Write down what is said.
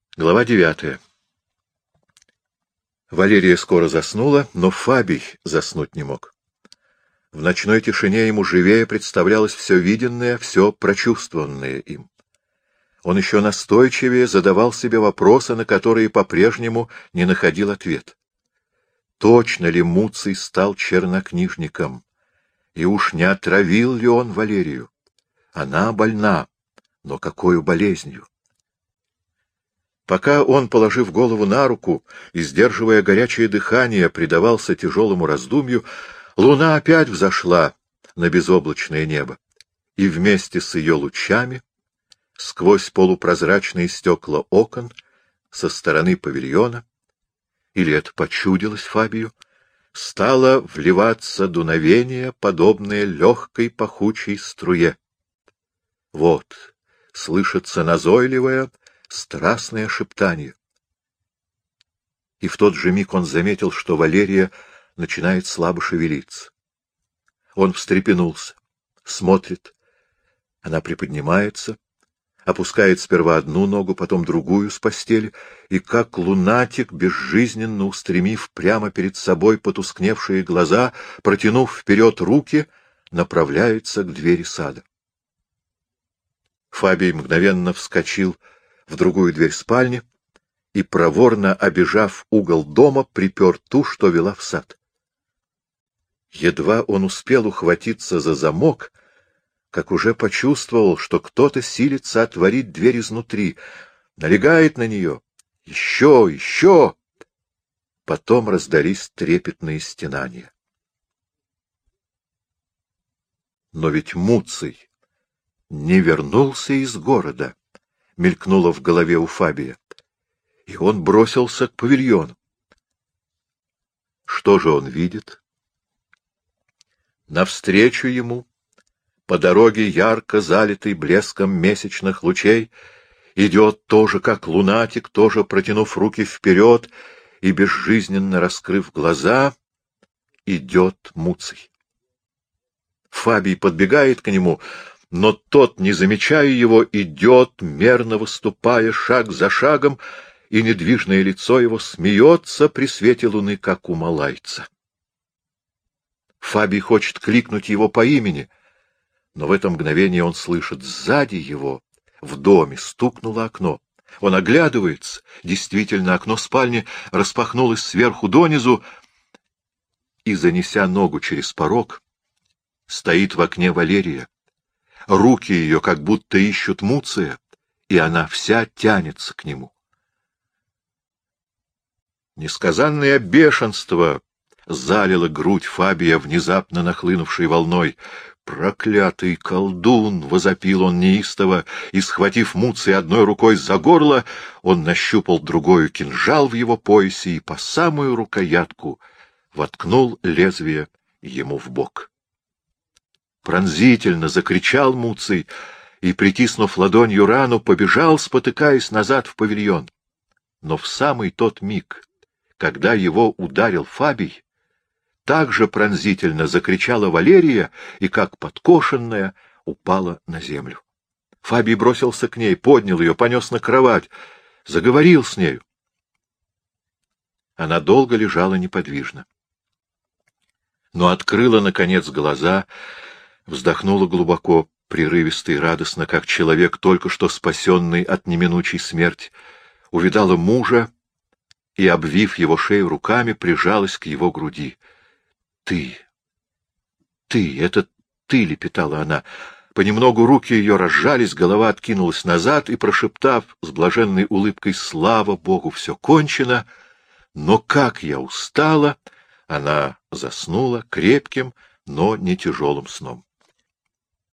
Глава 9. Валерия скоро заснула, но Фабий заснуть не мог. В ночной тишине ему живее представлялось все виденное, все прочувствованное им. Он еще настойчивее задавал себе вопросы, на которые по-прежнему не находил ответ. Точно ли Муций стал чернокнижником? И уж не отравил ли он Валерию? Она больна, но какою болезнью? Пока он, положив голову на руку и сдерживая горячее дыхание, предавался тяжелому раздумью, луна опять взошла на безоблачное небо, и вместе с ее лучами, сквозь полупрозрачные стекла окон, со стороны павильона, или это почудилось Фабию, стало вливаться дуновение, подобное легкой пахучей струе. Вот слышится назойливое, страстное шептание. И в тот же миг он заметил, что Валерия начинает слабо шевелиться. Он встрепенулся, смотрит. Она приподнимается, опускает сперва одну ногу, потом другую с постели, и, как лунатик, безжизненно устремив прямо перед собой потускневшие глаза, протянув вперед руки, направляется к двери сада. Фабий мгновенно вскочил в другую дверь спальни и, проворно обежав угол дома, припер ту, что вела в сад. Едва он успел ухватиться за замок, как уже почувствовал, что кто-то силится отворить дверь изнутри, налегает на нее. Еще, еще! Потом раздались трепетные стенания. Но ведь Муций не вернулся из города, мелькнуло в голове у Фабия, и он бросился к павильону. Что же он видит? Навстречу ему, по дороге, ярко залитой блеском месячных лучей, идет тоже, как лунатик, тоже протянув руки вперед и безжизненно раскрыв глаза, идет Муций. Фабий подбегает к нему, но тот, не замечая его, идет, мерно выступая шаг за шагом, и недвижное лицо его смеется при свете луны, как у малайца. Фабий хочет кликнуть его по имени, но в это мгновение он слышит: сзади его, в доме, стукнуло окно. Он оглядывается, действительно, окно спальни распахнулось сверху донизу, и, занеся ногу через порог, стоит в окне Валерия. Руки ее как будто ищут Муция, и она вся тянется к нему. Несказанное бешенство залило грудь Фабия внезапно нахлынувшей волной. «Проклятый колдун!» — возопил он неистово, и, схватив Муция одной рукой за горло, он нащупал другою кинжал в его поясе и по самую рукоятку воткнул лезвие ему в бок. Пронзительно закричал Муций и, притиснув ладонью рану, побежал, спотыкаясь, назад в павильон. Но в самый тот миг, когда его ударил Фабий, так же пронзительно закричала Валерия и, как подкошенная, упала на землю. Фабий бросился к ней, поднял ее, понес на кровать, заговорил с нею. Она долго лежала неподвижно, но открыла, наконец, глаза, вздохнула глубоко, прерывисто и радостно, как человек, только что спасенный от неминучей смерти, увидала мужа и, обвив его шею руками, прижалась к его груди. Это ты!» — лепетала она. Понемногу руки ее разжались, голова откинулась назад, и, прошептав с блаженной улыбкой: «Слава Богу, все кончено! Но как я устала!» Она заснула крепким, но не тяжелым сном.